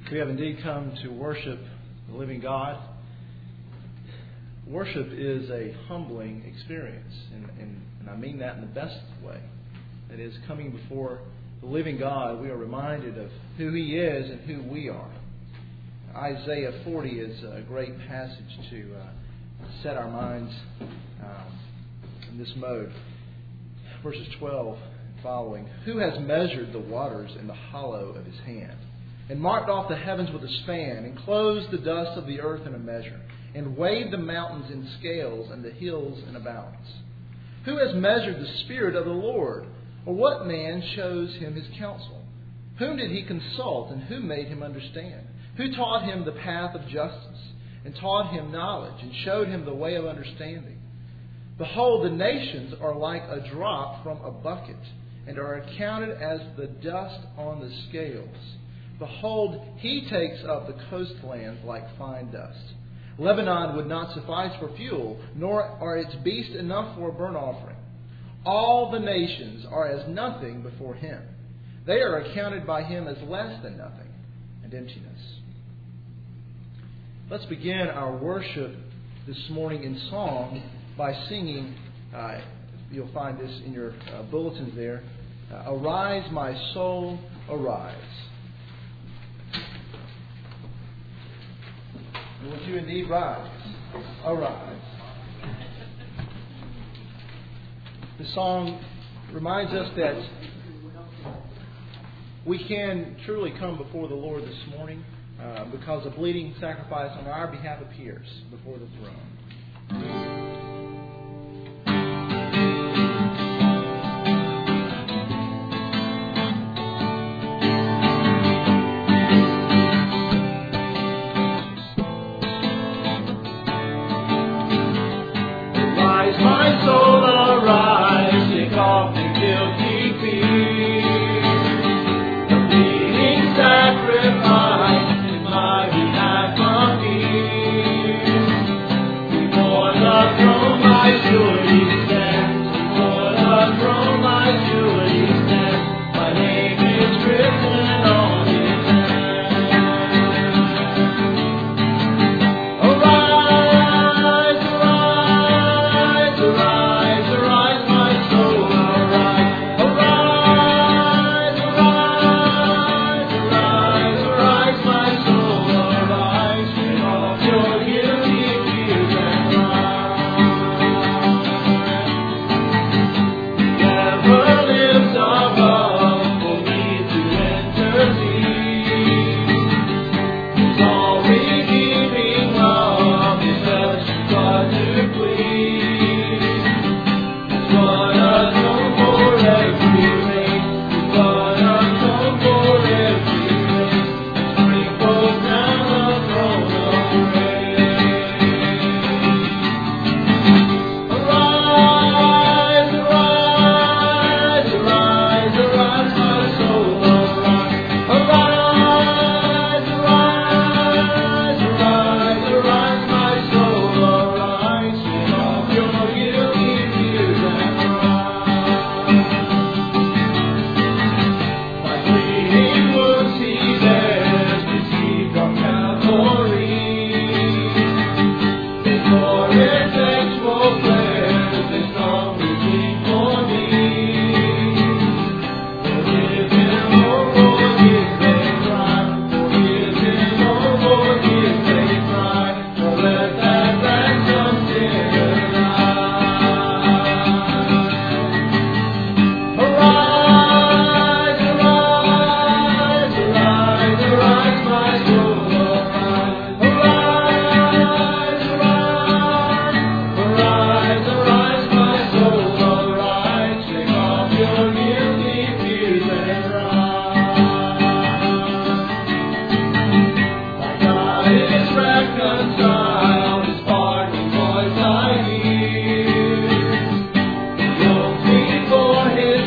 We have indeed come to worship the living God. Worship is a humbling experience, and I mean that in the best way. That is, coming before the living God, we are reminded of who He is and who we are. Isaiah 40 is a great passage to set our minds in this mode. Verses 12 and following. Who has measured the waters in the hollow of His hand, and marked off the heavens with a span, and closed the dust of the earth in a measure, and weighed the mountains in scales and the hills in a balance? Who has measured the Spirit of the Lord? Or what man shows Him his counsel? Whom did He consult, and who made Him understand? Who taught Him the path of justice, and taught Him knowledge, and showed Him the way of understanding? Behold, the nations are like a drop from a bucket, and are accounted as the dust on the scales. Behold, He takes up the coastlands like fine dust. Lebanon would not suffice for fuel, nor are its beasts enough for a burnt offering. All the nations are as nothing before Him. They are accounted by Him as less than nothing and emptiness. Let's begin our worship this morning in song by singing, you'll find this in your bulletins there, Arise, my soul, arise. Would you indeed rise? Arise. The song reminds us that we can truly come before the Lord this morning because a bleeding sacrifice on our behalf appears before the throne.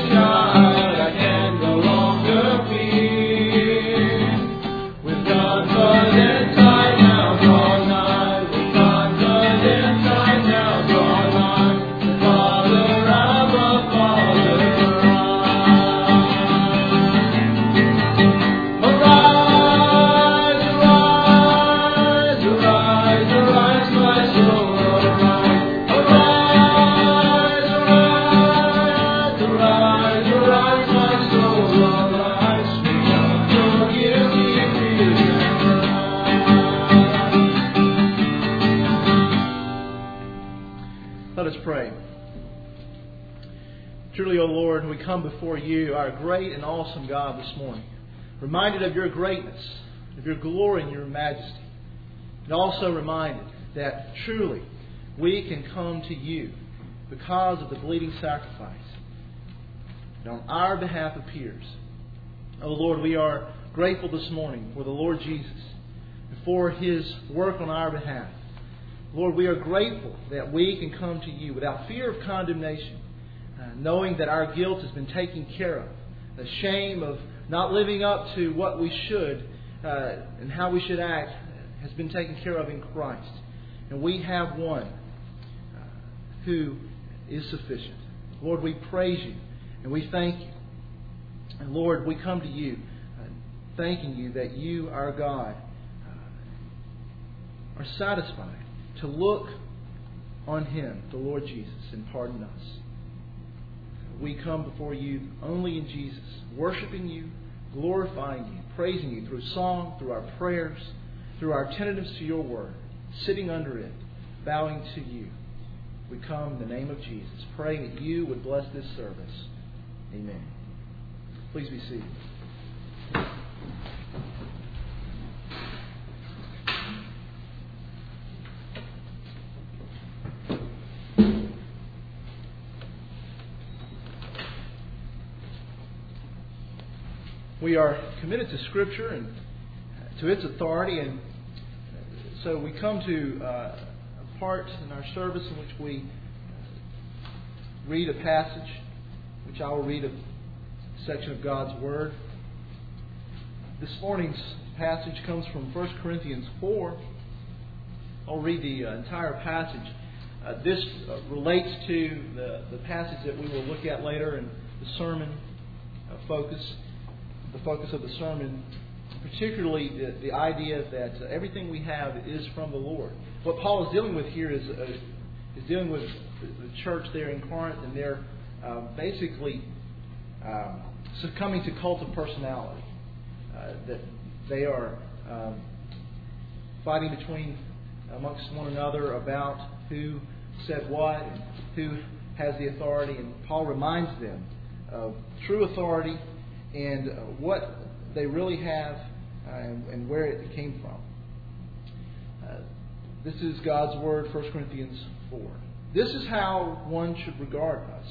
God. pray. Truly, O Lord, we come before you, our great and awesome God, this morning, reminded of your greatness, of your glory and your majesty, and also reminded that truly we can come to you because of the bleeding sacrifice that on our behalf appears. O Lord, we are grateful this morning for the Lord Jesus and for His work on our behalf. Lord, we are grateful that we can come to you without fear of condemnation, knowing that our guilt has been taken care of. The shame of not living up to what we should and how we should act has been taken care of in Christ. And we have one who is sufficient. Lord, we praise you and we thank you. And Lord, we come to you thanking you that you, our God, are satisfied to look on Him, the Lord Jesus, and pardon us. We come before you only in Jesus, worshiping you, glorifying you, praising you through song, through our prayers, through our attentiveness to your word, sitting under it, bowing to you. We come in the name of Jesus, praying that you would bless this service. Amen. Please be seated. We are committed to Scripture and to its authority, and so we come to a part in our service in which we read a passage, which I will read a section of God's Word. This morning's passage comes from 1 Corinthians 4. I'll read the entire passage. This relates to the passage that we will look at later in the sermon focus. The focus of the sermon, particularly the idea that everything we have is from the Lord. What Paul is dealing with here is dealing with the church there in Corinth, and they're basically succumbing to cult of personality. That they are fighting amongst one another about who said what and who has the authority. And Paul reminds them of true authority and what they really have and where it came from. This is God's Word, 1 Corinthians 4. This is how one should regard us,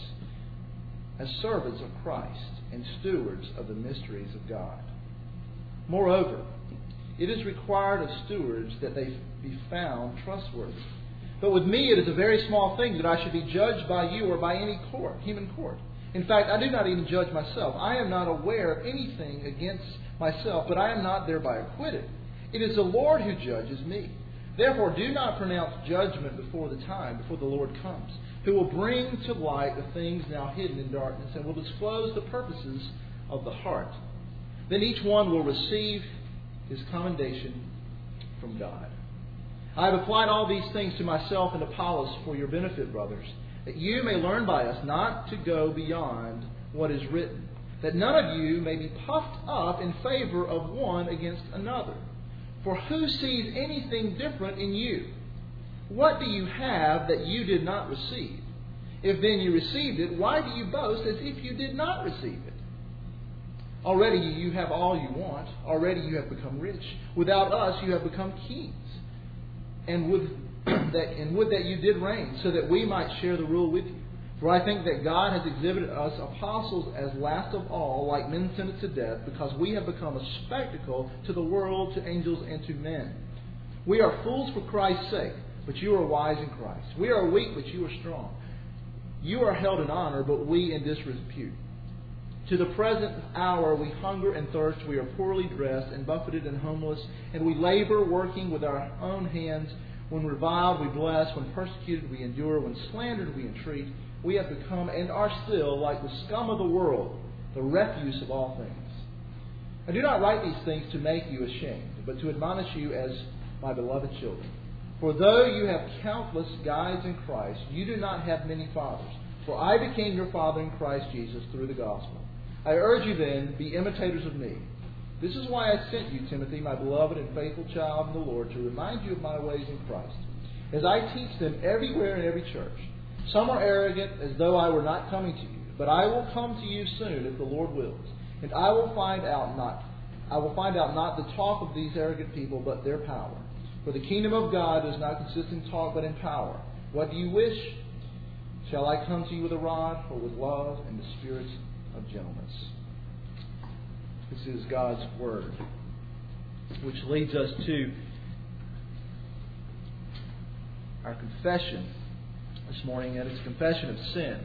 as servants of Christ and stewards of the mysteries of God. Moreover, it is required of stewards that they be found trustworthy. But with me it is a very small thing that I should be judged by you or by any human court. In fact, I do not even judge myself. I am not aware of anything against myself, but I am not thereby acquitted. It is the Lord who judges me. Therefore, do not pronounce judgment before the Lord comes, who will bring to light the things now hidden in darkness and will disclose the purposes of the heart. Then each one will receive his commendation from God. I have applied all these things to myself and Apollos for your benefit, brothers, that you may learn by us not to go beyond what is written, that none of you may be puffed up in favor of one against another. For who sees anything different in you? What do you have that you did not receive? If then you received it, why do you boast as if you did not receive it? Already you have all you want. Already you have become rich. Without us you have become kings. And would that you did reign, so that we might share the rule with you. For I think that God has exhibited us apostles as last of all, like men sentenced to death, because we have become a spectacle to the world, to angels, and to men. We are fools for Christ's sake, but you are wise in Christ. We are weak, but you are strong. You are held in honor, but we in disrepute. To the present hour we hunger and thirst, we are poorly dressed and buffeted and homeless, and we labor, working with our own hands. When reviled, we bless. When persecuted, we endure. When slandered, we entreat. We have become and are still like the scum of the world, the refuse of all things. I do not write these things to make you ashamed, but to admonish you as my beloved children. For though you have countless guides in Christ, you do not have many fathers. For I became your father in Christ Jesus through the gospel. I urge you then, be imitators of me. This is why I sent you, Timothy, my beloved and faithful child in the Lord, to remind you of my ways in Christ, as I teach them everywhere in every church. Some are arrogant, as though I were not coming to you. But I will come to you soon, if the Lord wills. And I will find out not the talk of these arrogant people, but their power. For the kingdom of God does not consist in talk, but in power. What do you wish? Shall I come to you with a rod, or with love and the spirit of gentleness? This is God's Word, which leads us to our confession this morning, and it's a confession of sin.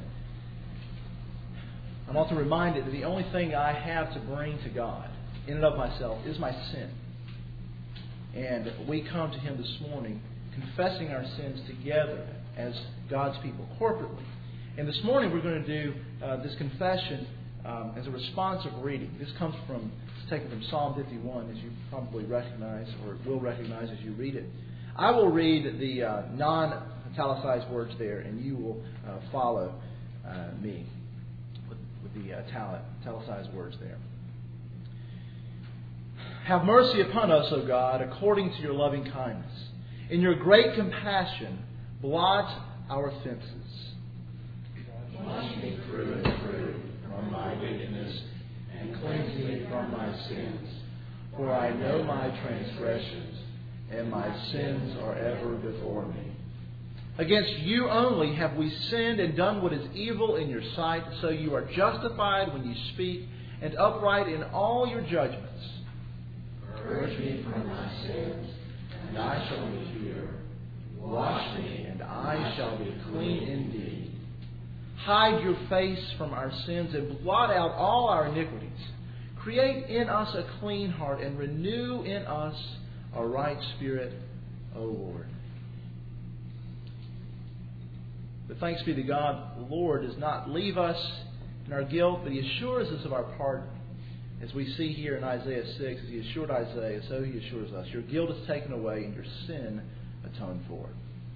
I'm also reminded that the only thing I have to bring to God in and of myself is my sin. And we come to Him this morning confessing our sins together as God's people corporately. And this morning we're going to do this confession as a responsive reading. This comes from, it's taken from Psalm 51, as you probably recognize or will recognize as you read it. I will read the non-italicized words there, and you will follow me with the italicized words there. Have mercy upon us, O God, according to your loving kindness. In your great compassion, blot our offenses. Wash me through and through from my wickedness, and cleanse me from my sins. For I know my transgressions, and my sins are ever before me. Against you only have we sinned and done what is evil in your sight, so you are justified when you speak, and upright in all your judgments. Purge me from my sins, and I shall be pure. Wash me, and I shall be clean indeed. Hide your face from our sins and blot out all our iniquities. Create in us a clean heart and renew in us a right spirit, O Lord. But thanks be to God, the Lord does not leave us in our guilt, but He assures us of our pardon. As we see here in Isaiah 6, as He assured Isaiah, so He assures us. Your guilt is taken away and your sin atoned for.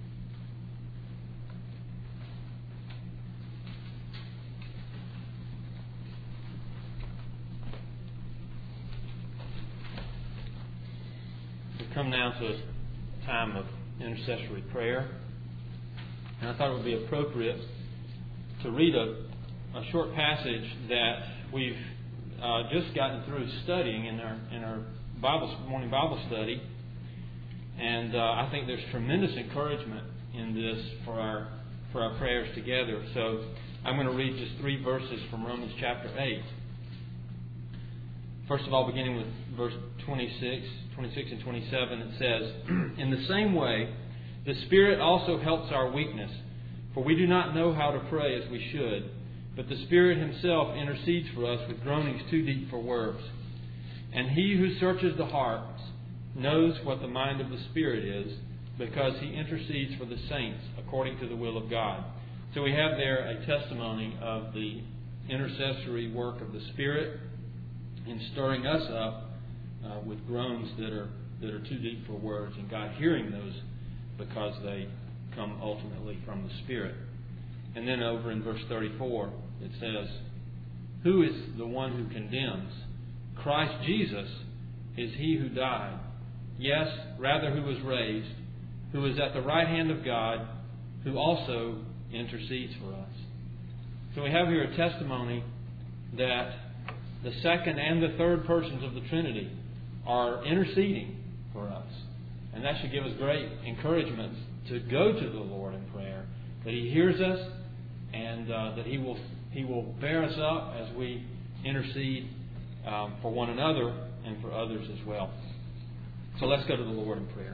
We come now to a time of intercessory prayer. And I thought it would be appropriate to read a short passage that we've just gotten through studying in our morning Bible study, and I think there's tremendous encouragement in this for our prayers together. So I'm going to read just 3 verses from Romans chapter 8. First of all, beginning with verse 26 and 27, it says, "In the same way, the Spirit also helps our weakness, for we do not know how to pray as we should. But the Spirit Himself intercedes for us with groanings too deep for words. And He who searches the hearts knows what the mind of the Spirit is, because He intercedes for the saints according to the will of God." So we have there a testimony of the intercessory work of the Spirit in stirring us up with groans that are too deep for words, and God hearing those because they come ultimately from the Spirit. And then over in verse 34, it says, "Who is the one who condemns? Christ Jesus is He who died. Yes, rather who was raised, who is at the right hand of God, who also intercedes for us." So we have here a testimony that the second and the third persons of the Trinity are interceding for us. And that should give us great encouragement to go to the Lord in prayer, that He hears us, and that He will bear us up as we intercede for one another and for others as well. So let's go to the Lord in prayer.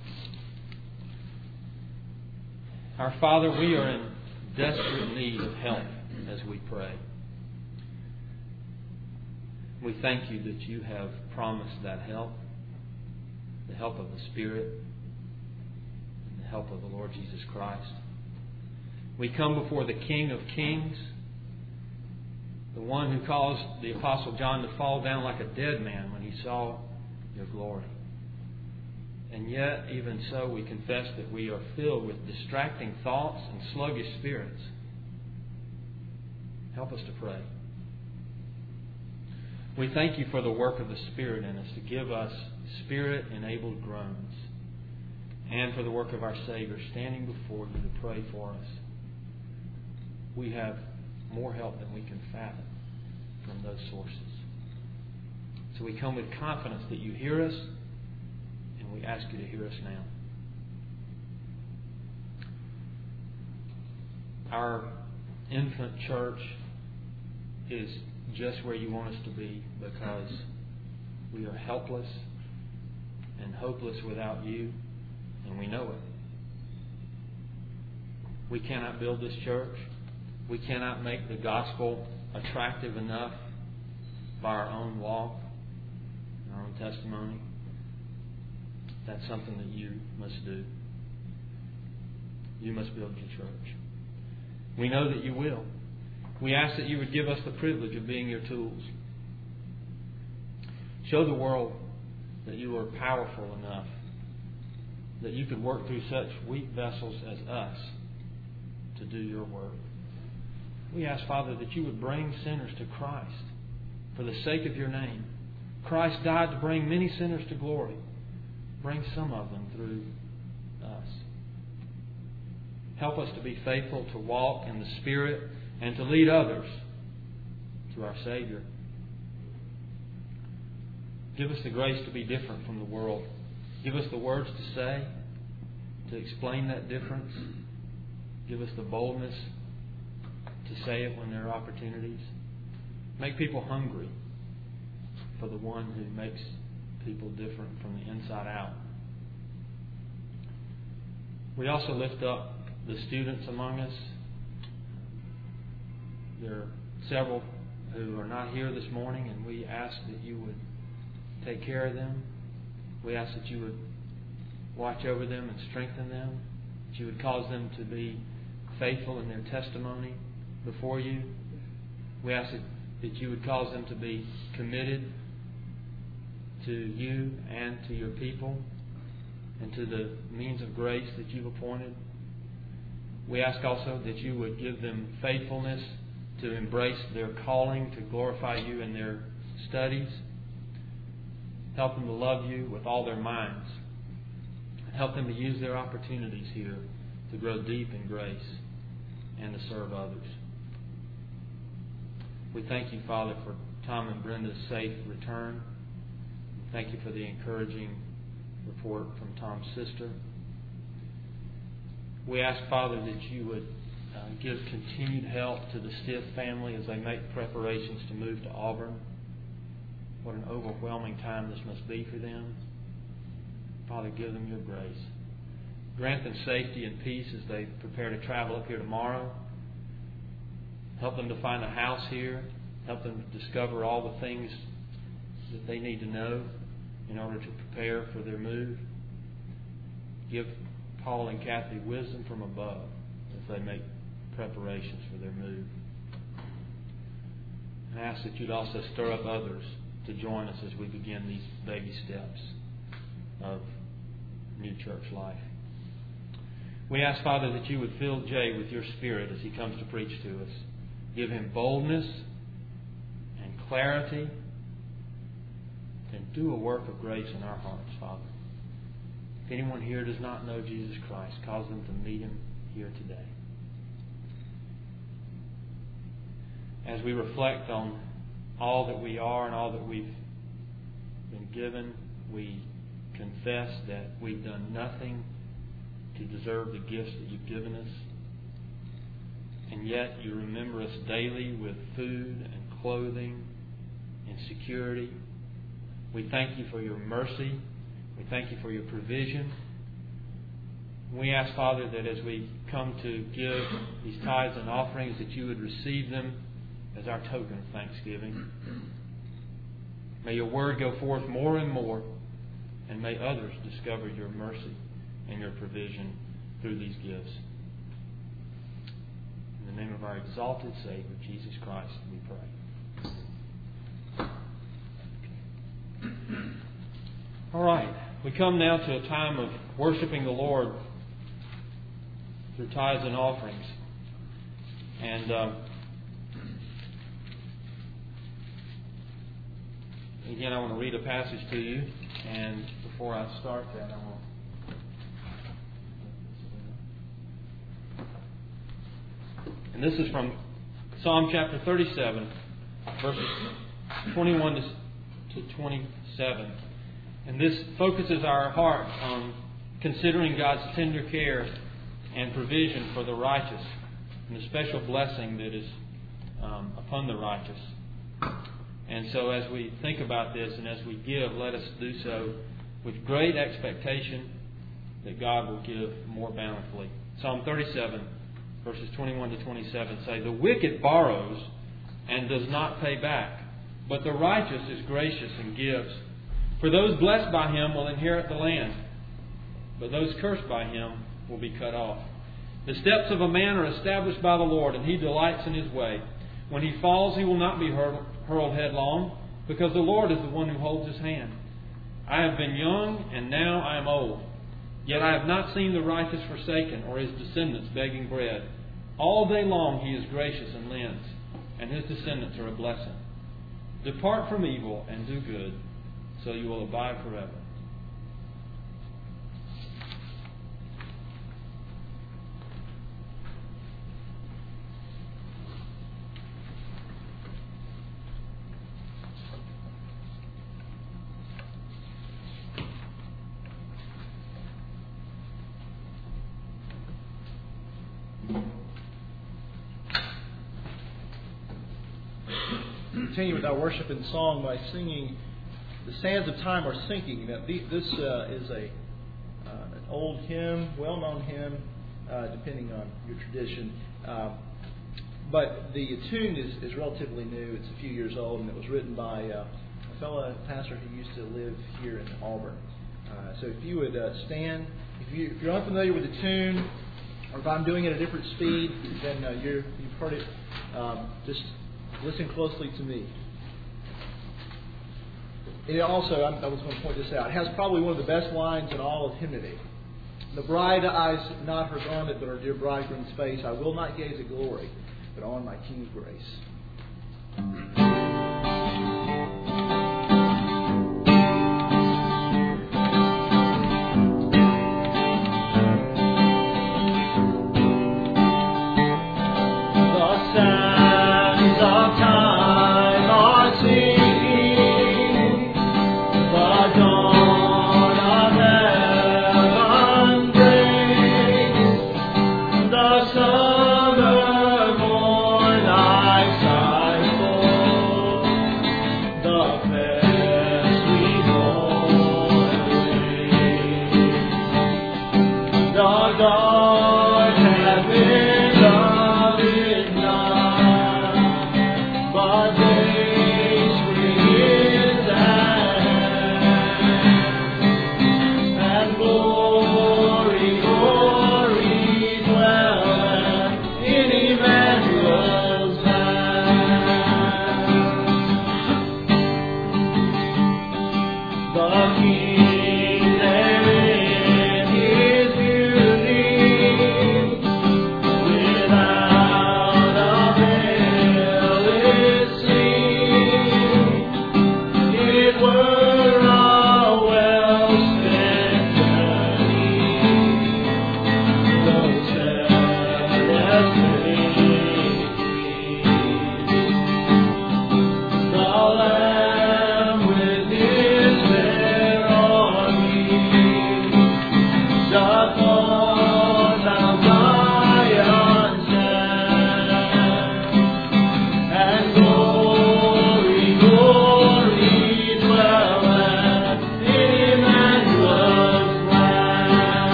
Our Father, we are in desperate need of help as we pray. We thank You that You have promised that help, the help of the Spirit, and the help of the Lord Jesus Christ. We come before the King of Kings, the one who caused the Apostle John to fall down like a dead man when he saw Your glory. And yet, even so, we confess that we are filled with distracting thoughts and sluggish spirits. Help us to pray. We thank You for the work of the Spirit in us to give us Spirit-enabled groans, and for the work of our Savior standing before You to pray for us. we have more help than we can fathom from those sources. So we come with confidence that you hear us, and we ask you to hear us now. Our infant church is just where you want us to be because we are helpless and hopeless without you, and we know it. We cannot build this church. We cannot make the gospel attractive enough by our own walk, our own testimony. That's something that you must do. You must build your church. We know that you will. We ask that you would give us the privilege of being your tools. Show the world that you are powerful enough that you could work through such weak vessels as us to do your work. We ask, Father, that you would bring sinners to Christ for the sake of your name. Christ died to bring many sinners to glory. Bring some of them through us. Help us to be faithful to walk in the Spirit and to lead others to our Savior. Give us the grace to be different from the world. Give us the words to say, to explain that difference. Give us the boldness to say it when there are opportunities. Make people hungry for the one who makes people different from the inside out. We also lift up the students among us. There are several who are not here this morning, and we ask that you would take care of them. We ask that you would watch over them and strengthen them, that you would cause them to be faithful in their testimony before you. We ask that you would cause them to be committed to you and to your people and to the means of grace that you've appointed. We ask also that you would give them faithfulness to embrace their calling to glorify you in their studies. Help them to love you with all their minds. Help them to use their opportunities here to grow deep in grace and to serve others. We thank you, Father, for Tom and Brenda's safe return. Thank you for the encouraging report from Tom's sister. We ask, Father, that you would give continued help to the Stiff family as they make preparations to move to Auburn. What an overwhelming time this must be for them. Father, give them your grace. Grant them safety and peace as they prepare to travel up here tomorrow. Help them to find a house here. Help them to discover all the things that they need to know in order to prepare for their move. Give Paul and Kathy wisdom from above as they make preparations for their move. And I ask that you'd also stir up others to join us as we begin these baby steps of new church life. We ask, Father, that you would fill Jay with your Spirit as he comes to preach to us. Give him boldness and clarity and do a work of grace in our hearts, Father. If anyone here does not know Jesus Christ, cause them to meet him here today. As we reflect on all that we are and all that we've been given, we confess that we've done nothing to deserve the gifts that you've given us. And yet you remember us daily with food and clothing and security. We thank you for your mercy. We thank you for your provision. We ask, Father, that as we come to give these tithes and offerings, that you would receive them as our token of thanksgiving. May your word go forth more and more, and may others discover your mercy and your provision through these gifts. In the name of our exalted Savior, Jesus Christ, we pray. All right. We come now to a time of worshiping the Lord through tithes and offerings. And again, I want to read a passage to you. And before I start that, I want to... And this is from Psalm chapter 37, verses 21 to 27. And this focuses our heart on considering God's tender care and provision for the righteous, and the special blessing that is upon the righteous. And so as we think about this and as we give, let us do so with great expectation that God will give more bountifully. Psalm 37, verses 21 to 27 say, "The wicked borrows and does not pay back, but the righteous is gracious and gives. For those blessed by him will inherit the land, but those cursed by him will be cut off. The steps of a man are established by the Lord, and he delights in his way. When he falls, he will not be hurled headlong, because the Lord is the one who holds his hand. I have been young, and now I am old. Yet I have not seen the righteous forsaken, or his descendants begging bread. All day long he is gracious and lends, and his descendants are a blessing. Depart from evil and do good, so you will abide forever." Continue with our worship and song by singing "The Sands of Time Are Sinking." Now, this is an old hymn, well-known hymn, depending on your tradition. But the tune is relatively new. It's a few years old, and it was written by a fellow pastor who used to live here in Auburn. So if you would stand, if you're unfamiliar with the tune, or if I'm doing it at a different speed, then you've heard it. Just listen closely to me. It also, I was going to point this out, it has probably one of the best lines in all of hymnody. "The bride eyes not her garment, but her dear bridegroom's face. I will not gaze at glory, but on my King's grace." Summer morn I sigh for.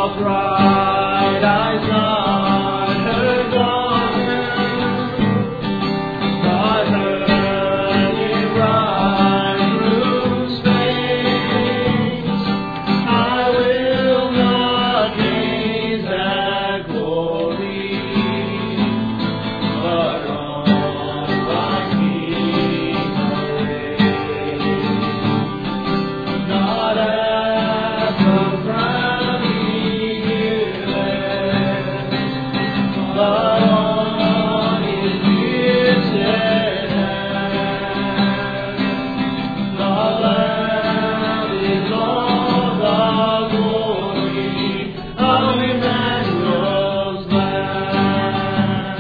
how bright I saw her garment, I heard it rise through space. I will not gaze at glory, but on my King away. Not at the crown He giveth, but on His pierced hand. The Lamb is all the glory of Emmanuel's land.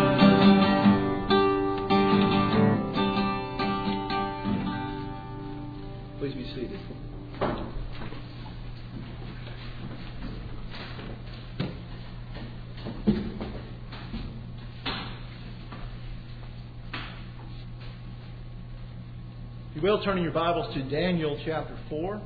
Please be seated. If you will, turn in your Bibles to Daniel chapter 4.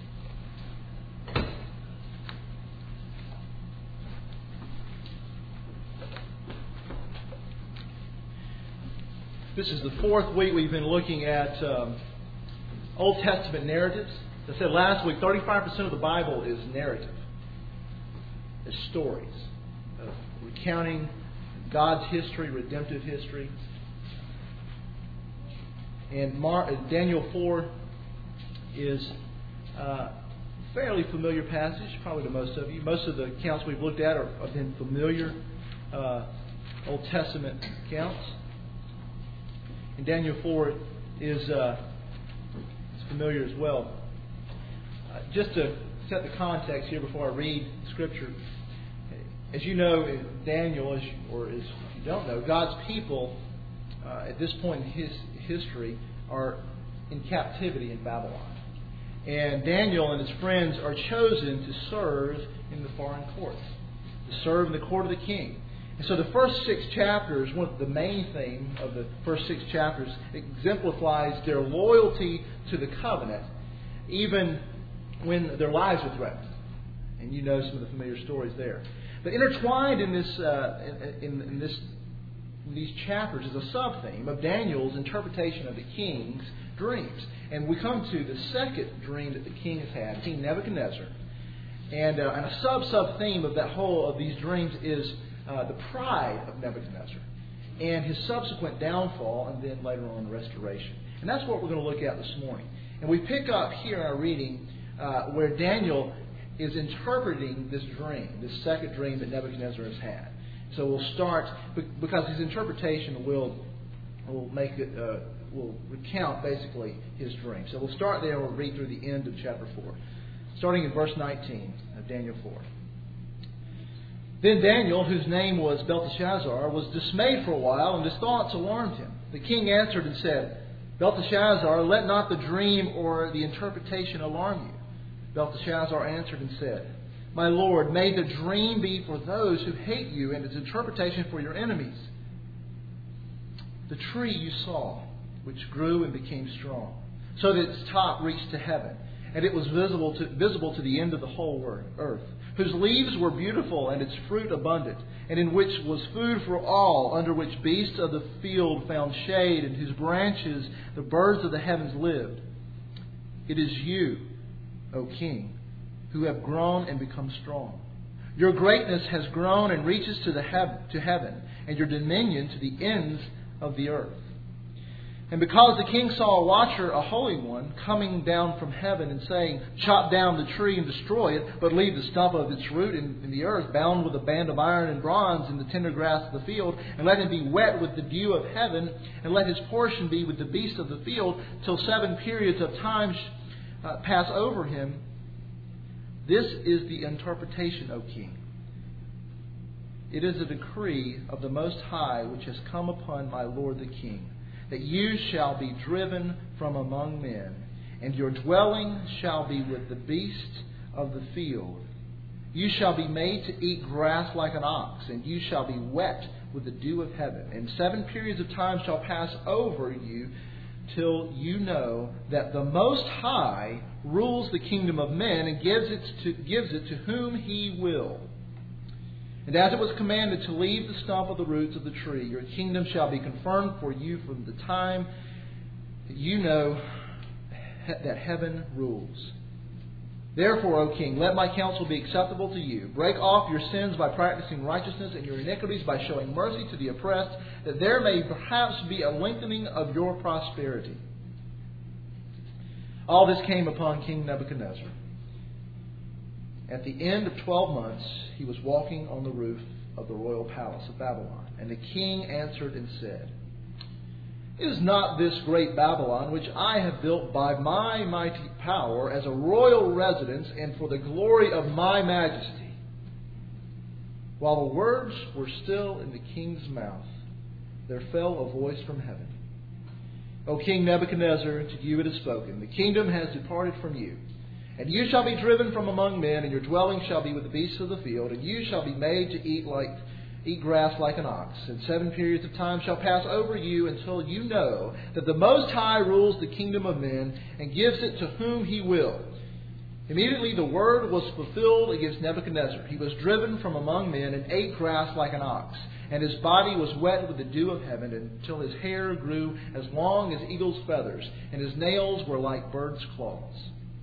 This is the fourth week we've been looking at Old Testament narratives. As I said last week, 35% of the Bible is narrative. It's stories of recounting God's history, redemptive history. And Daniel 4 is a fairly familiar passage, probably to most of you. Most of the accounts we've looked at have been familiar Old Testament accounts. And Daniel 4 is familiar as well. Just to set the context here before I read Scripture, as you know, Daniel, or if you don't know, God's people at this point in his history are in captivity in Babylon. And Daniel and his friends are chosen to serve in the foreign court, to serve in the court of the king. And so the first 6 chapters, the main theme of the first 6 chapters, exemplifies their loyalty to the covenant, even when their lives are threatened. And you know some of the familiar stories there. But intertwined in these chapters is a sub-theme of Daniel's interpretation of the king's dreams. And we come to the second dream that the king has had, King Nebuchadnezzar. And a sub-theme of these dreams is the pride of Nebuchadnezzar and his subsequent downfall, and then later on restoration. And that's what we're going to look at this morning. And we pick up here in our reading where Daniel is interpreting this dream, this second dream that Nebuchadnezzar has had. So we'll start, because his interpretation will recount basically his dream. So we'll start there and we'll read through the end of chapter 4. Starting in verse 19 of Daniel 4. Then Daniel, whose name was Belteshazzar, was dismayed for a while, and his thoughts alarmed him. The king answered and said, Belteshazzar, let not the dream or the interpretation alarm you. Belteshazzar answered and said, My lord, may the dream be for those who hate you, and its interpretation for your enemies. The tree you saw, which grew and became strong, so that its top reached to heaven, and it was visible to the end of the whole earth, whose leaves were beautiful and its fruit abundant, and in which was food for all, under which beasts of the field found shade, and whose branches the birds of the heavens lived. It is you, O king, who have grown and become strong. Your greatness has grown and reaches to heaven, and your dominion to the ends of the earth. And because the king saw a watcher, a holy one, coming down from heaven and saying, Chop down the tree and destroy it, but leave the stump of its root in the earth, bound with a band of iron and bronze in the tender grass of the field, and let him be wet with the dew of heaven, and let his portion be with the beasts of the field, till 7 periods of time pass over him. This is the interpretation, O king. It is a decree of the Most High which has come upon my lord the king, that you shall be driven from among men, and your dwelling shall be with the beasts of the field. You shall be made to eat grass like an ox, and you shall be wet with the dew of heaven. And 7 periods of time shall pass over you, until you know that the Most High rules the kingdom of men and gives it to whom He will. And as it was commanded to leave the stump of the roots of the tree, your kingdom shall be confirmed for you from the time that you know that heaven rules. Therefore, O King, let my counsel be acceptable to you. Break off your sins by practicing righteousness and your iniquities by showing mercy to the oppressed, that there may perhaps be a lengthening of your prosperity. All this came upon King Nebuchadnezzar. At the end of 12 months, he was walking on the roof of the royal palace of Babylon. And the king answered and said, Is not this great Babylon, which I have built by my mighty power as a royal residence and for the glory of my majesty? While the words were still in the king's mouth, there fell a voice from heaven. O King Nebuchadnezzar, to you it is spoken, the kingdom has departed from you. And you shall be driven from among men, and your dwelling shall be with the beasts of the field, and you shall be made to eat grass like an ox. And 7 periods of time shall pass over you until you know that the Most High rules the kingdom of men and gives it to whom He will. Immediately the word was fulfilled against Nebuchadnezzar. He was driven from among men and ate grass like an ox. And his body was wet with the dew of heaven until his hair grew as long as eagle's feathers, and his nails were like birds' claws.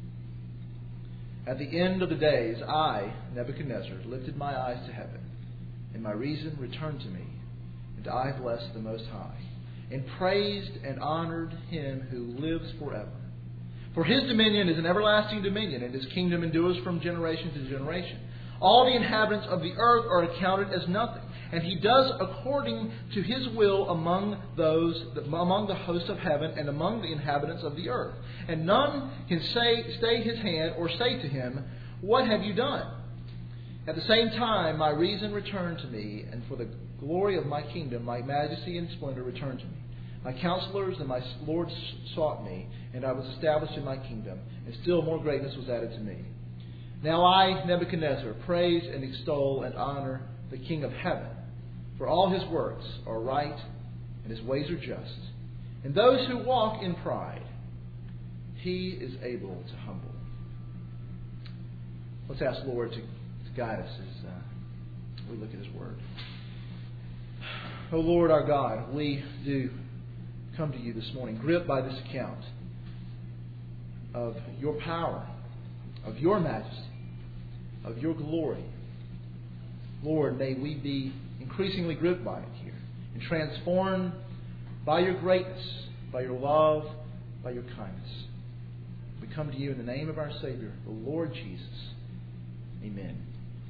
At the end of the days, I, Nebuchadnezzar, lifted my eyes to heaven, and my reason returned to me, and I blessed the Most High, and praised and honored Him who lives forever. For His dominion is an everlasting dominion, and His kingdom endures from generation to generation. All the inhabitants of the earth are accounted as nothing, and He does according to His will among the hosts of heaven and among the inhabitants of the earth. And none can stay His hand or say to Him, What have you done? At the same time, my reason returned to me, and for the glory of my kingdom, my majesty and splendor returned to me. My counselors and my lords sought me, and I was established in my kingdom, and still more greatness was added to me. Now I, Nebuchadnezzar, praise and extol and honor the King of heaven, for all His works are right, and His ways are just. And those who walk in pride, He is able to humble. Let's ask the Lord to guide us as we look at His Word. O Lord our God, we do come to You this morning, gripped by this account of Your power, of Your majesty, of Your glory. Lord, may we be increasingly gripped by it here and transformed by Your greatness, by Your love, by Your kindness. We come to You in the name of our Savior, the Lord Jesus. Amen.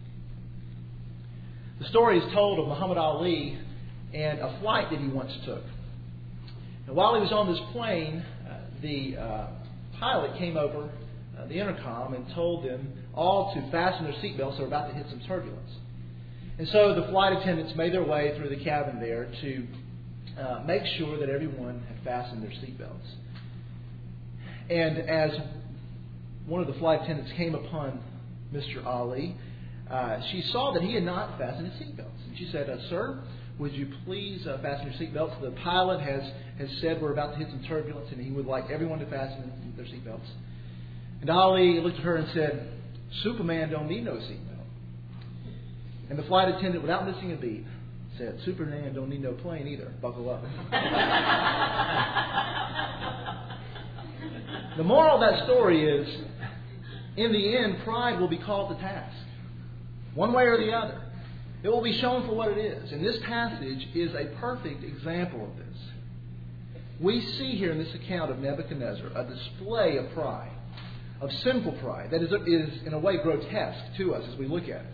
The story is told of Muhammad Ali and a flight that he once took. And while he was on this plane, the pilot came over the intercom and told them all to fasten their seatbelts. They were about to hit some turbulence. And so the flight attendants made their way through the cabin there to make sure that everyone had fastened their seatbelts. And as one of the flight attendants came upon Mr. Ali, she saw that he had not fastened his seatbelts. And she said, Sir, would you please fasten your seatbelts? The pilot has said we're about to hit some turbulence and he would like everyone to fasten their seatbelts. And Ali looked at her and said, Superman don't need no seatbelt. And the flight attendant, without missing a beat, said, Superman don't need no plane either. Buckle up. The moral of that story is, in the end, pride will be called to task. One way or the other. It will be shown for what it is. And this passage is a perfect example of this. We see here in this account of Nebuchadnezzar a display of pride, of sinful pride, that is in a way grotesque to us as we look at it.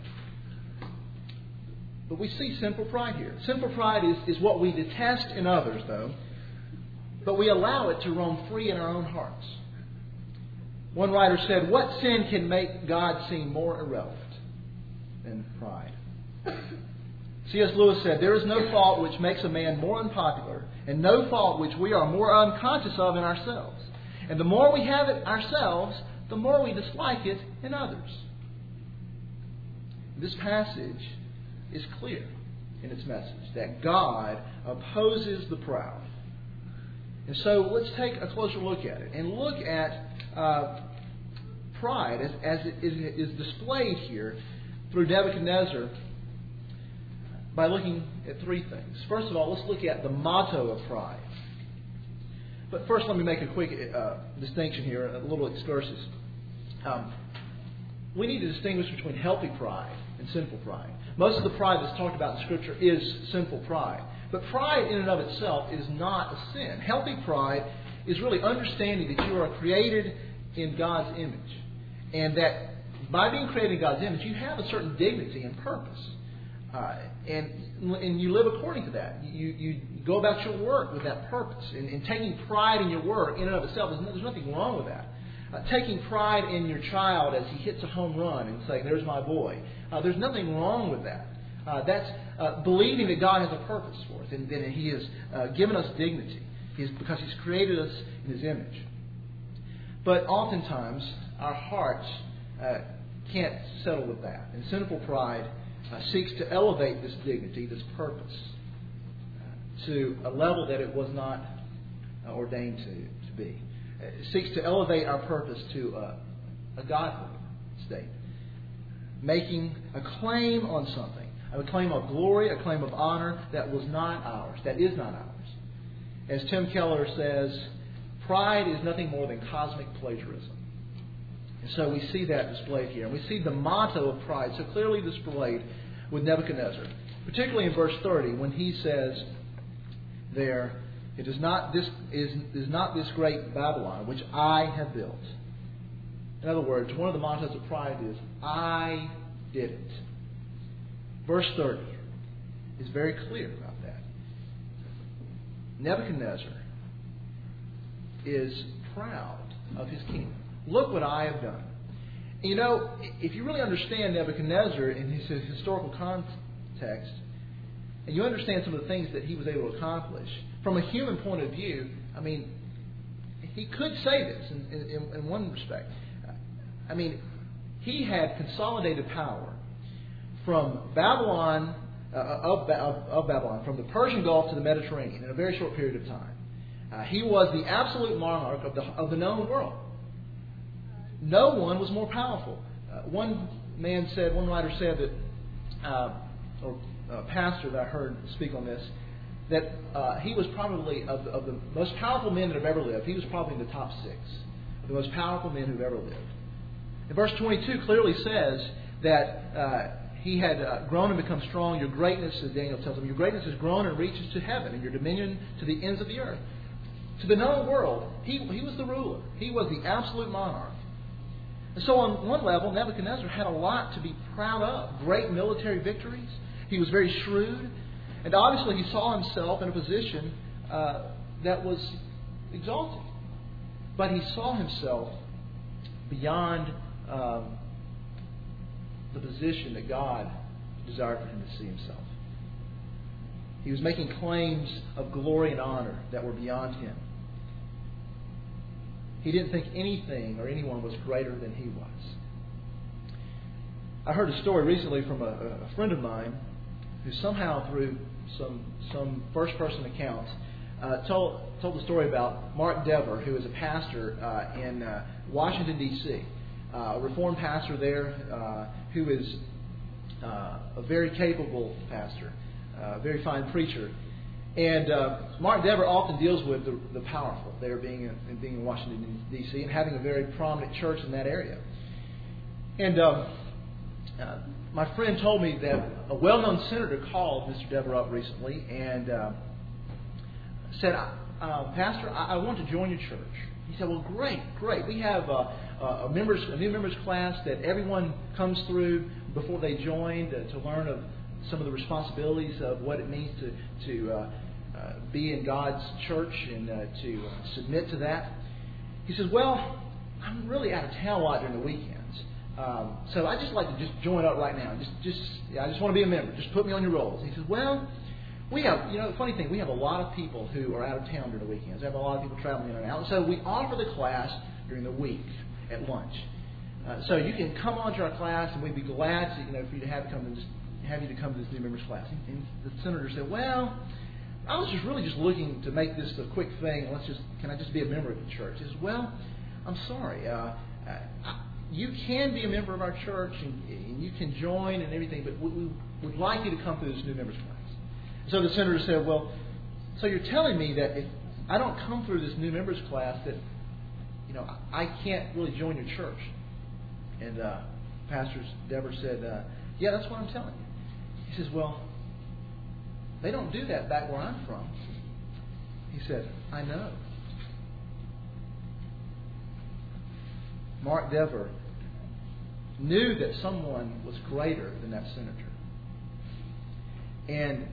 But we see sinful pride here. Sinful pride is what we detest in others, though, but we allow it to roam free in our own hearts. One writer said, What sin can make God seem more irrelevant than pride? C.S. Lewis said, There is no fault which makes a man more unpopular, and no fault which we are more unconscious of in ourselves. And the more we have it ourselves, the more we dislike it in others. This passage is clear in its message that God opposes the proud. And so let's take a closer look at it and look at pride as it is displayed here through Nebuchadnezzar by looking at three things. First of all, let's look at the motto of pride. But first, let me make a quick distinction here, a little excursus. We need to distinguish between healthy pride and sinful pride. Most of the pride that's talked about in Scripture is sinful pride. But pride in and of itself is not a sin. Healthy pride is really understanding that you are created in God's image. And that by being created in God's image, you have a certain dignity and purpose. And you live according to that. You go about your work with that purpose. And taking pride in your work in and of itself, there's nothing wrong with that. Taking pride in your child as he hits a home run and saying, "There's my boy." There's nothing wrong with that. That's believing that God has a purpose for us and that He has given us dignity because He's created us in His image. But oftentimes, our hearts can't settle with that. And sinful pride seeks to elevate this dignity, this purpose, to a level that it was not ordained to be. It seeks to elevate our purpose to a godly state, making a claim on something, a claim of glory, a claim of honor that was not ours, that is not ours. As Tim Keller says, pride is nothing more than cosmic plagiarism. And so we see that displayed here. And we see the motto of pride so clearly displayed with Nebuchadnezzar, particularly in verse 30 when he says there, "It is not this great Babylon which I have built." In other words, one of the mottos of pride is, "I did it." Verse 30 is very clear about that. Nebuchadnezzar is proud of his kingdom. Look what I have done. You know, if you really understand Nebuchadnezzar in his historical context, and you understand some of the things that he was able to accomplish, from a human point of view, I mean, he could say this in one respect. I mean, he had consolidated power from Babylon, of Babylon, from the Persian Gulf to the Mediterranean in a very short period of time. He was the absolute monarch of the known world. No one was more powerful. One writer said that, or a pastor that I heard speak on this, that he was probably, of the most powerful men that have ever lived, he was probably in the top 6 of the most powerful men who've ever lived. And verse 22 clearly says that he had grown and become strong. Your greatness, as Daniel tells him, your greatness has grown and reaches to heaven, and your dominion to the ends of the earth. To the known world, he was the ruler. He was the absolute monarch. And so on one level, Nebuchadnezzar had a lot to be proud of. Great military victories. He was very shrewd. And obviously he saw himself in a position that was exalted. But he saw himself beyond the position that God desired for him to see himself. He was making claims of glory and honor that were beyond him. He didn't think anything or anyone was greater than he was. I heard a story recently from a friend of mine who somehow through some first-person accounts told the story about Mark Dever, who is a pastor in Washington, D.C., a Reformed pastor there who is a very capable pastor, a very fine preacher. And Mark Dever often deals with the powerful there being in Washington, D.C., and having a very prominent church in that area. And my friend told me that a well-known senator called Mr. Dever up recently and said, "Pastor, I want to join your church." He said, "Well, great. We have a new members class that everyone comes through before they join to learn of some of the responsibilities of what it means to be in God's church and to submit to that." He says, "Well, I'm really out of town a lot during the weekends. So I'd just like to just join up right now. I just want to be a member. Just put me on your rolls." He says, "Well, we have, the funny thing, we have a lot of people who are out of town during the weekends. We have a lot of people traveling in and out. So we offer the class during the week at lunch. So you can come on to our class, and we'd be glad to, for you to have you to come to this new members class." And the senator said, "Well, I was just really looking to make this a quick thing. Can I just be a member of the church? He says, well, I'm sorry. You can be a member of our church and you can join and everything, but we would like you to come through this new members class. So the senator said, well, so you're telling me that if I don't come through this new members class that, I can't really join your church. And Pastor Dever said, yeah, that's what I'm telling you. He says, well, they don't do that back where I'm from. He said, I know. Mark Dever knew that someone was greater than that senator. And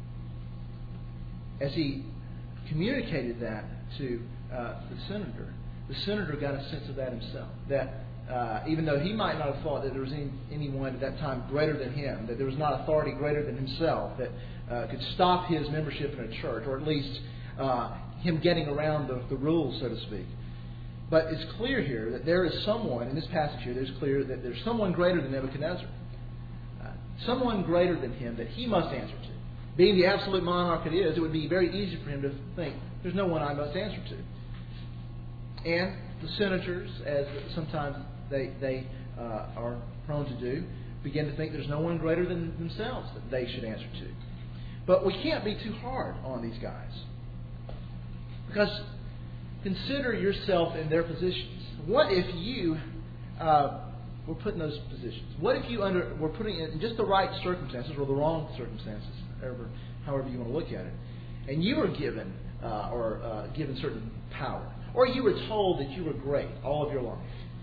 as he communicated that to the senator got a sense of that himself. That even though he might not have thought that there was anyone at that time greater than him, that there was not authority greater than himself that could stop his membership in a church, or at least him getting around the rules, so to speak. But it's clear here that there is someone, in this passage here, it's clear that there's someone greater than Nebuchadnezzar. Someone greater than him that he must answer to. Being the absolute monarch it is, it would be very easy for him to think, there's no one I must answer to. And the senators, as sometimes they are prone to do, begin to think there's no one greater than themselves that they should answer to. But we can't be too hard on these guys. Because consider yourself in their positions. What if you were put in those positions? What if you were put in just the right circumstances or the wrong circumstances, however you want to look at it, and you were given given certain power, or you were told that you were great all of your life?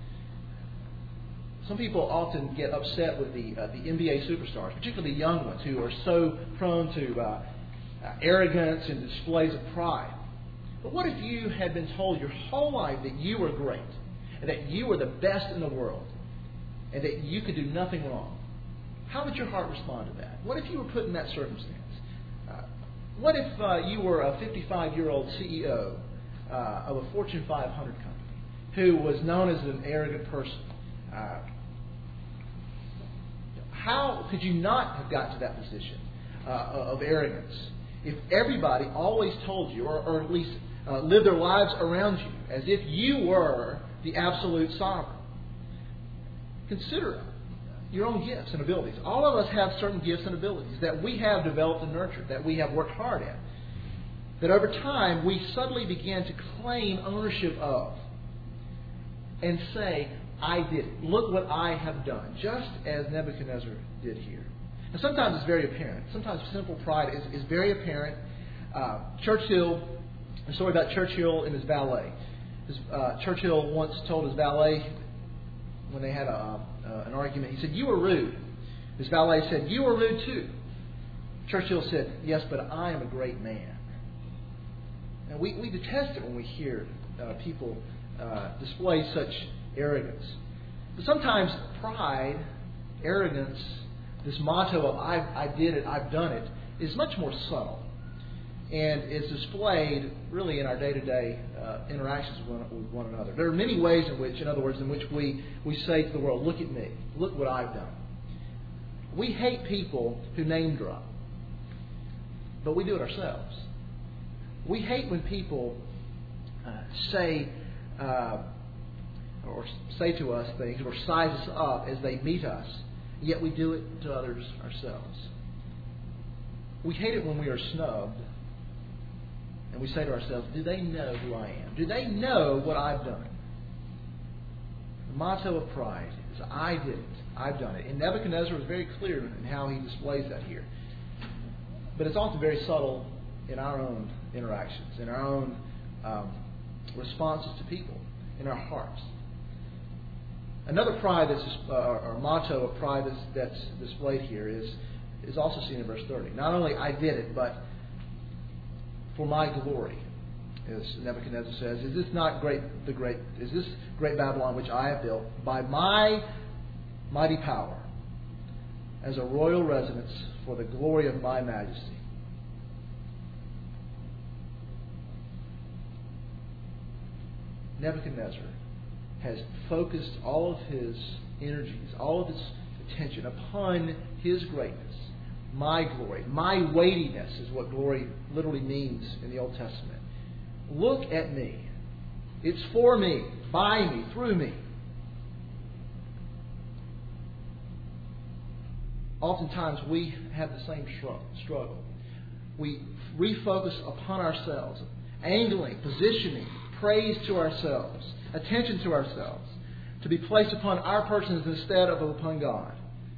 Some people often get upset with the NBA superstars, particularly the young ones, who are so prone to arrogance and displays of pride. But what if you had been told your whole life that you were great, and that you were the best in the world, and that you could do nothing wrong? How would your heart respond to that? What if you were put in that circumstance? What if you were a 55-year-old CEO of a Fortune 500 company who was known as an arrogant person? How could you not have gotten to that position of arrogance if everybody always told you, or at least lived their lives around you, as if you were the absolute sovereign? Consider your own gifts and abilities. All of us have certain gifts and abilities that we have developed and nurtured, that we have worked hard at, that over time we suddenly began to claim ownership of and say, I did it. Look what I have done. Just as Nebuchadnezzar did here. And sometimes it's very apparent. Sometimes simple pride is very apparent. Churchill, a story about Churchill and his valet. Churchill once told his valet, when they had an argument, he said, "You were rude." His valet said, "You were rude too." Churchill said, "Yes, but I am a great man." And we detest it when we hear people display such arrogance. But sometimes pride, arrogance, this motto of I did it, I've done it, is much more subtle. And it's displayed really in our day-to-day interactions with one another. There are many ways in which, we say to the world, look at me, look what I've done. We hate people who name drop, but we do it ourselves. We hate when people say to us things or size us up as they meet us, yet we do it to others ourselves. We hate it when we are snubbed and we say to ourselves, do they know who I am? Do they know what I've done? The motto of pride is, I did it, I've done it. And Nebuchadnezzar was very clear in how he displays that here. But it's also very subtle in our own interactions, in our own responses to people, in our hearts. Another pride or motto of pride that's displayed here is also seen in verse 30. Not only I did it, but for my glory, as Nebuchadnezzar says, is this great Babylon which I have built by my mighty power as a royal residence for the glory of my majesty? Nebuchadnezzar has focused all of his energies, all of his attention upon his greatness, my glory. My weightiness is what glory literally means in the Old Testament. Look at me. It's for me, by me, through me. Oftentimes we have the same struggle. We refocus upon ourselves, angling, positioning, praise to ourselves, attention to ourselves, to be placed upon our persons instead of upon God.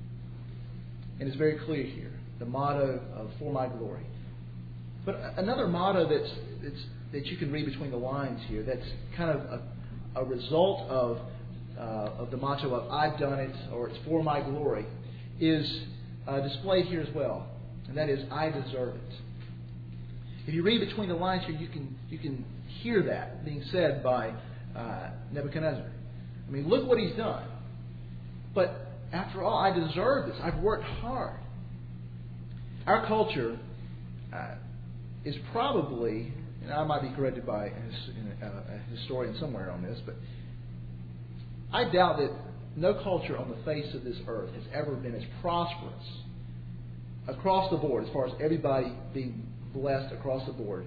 And it's very clear here, the motto of "For my glory." But another motto that you can read between the lines here, that's kind of a result of the motto of "I've done it" or "It's for my glory," is displayed here as well, and that is "I deserve it." If you read between the lines here, you can hear that being said by Nebuchadnezzar. I mean, look what he's done. But after all, I deserve this. I've worked hard. Our culture is probably, and I might be corrected by a historian somewhere on this, but I doubt that no culture on the face of this earth has ever been as prosperous across the board, as far as everybody being blessed across the board.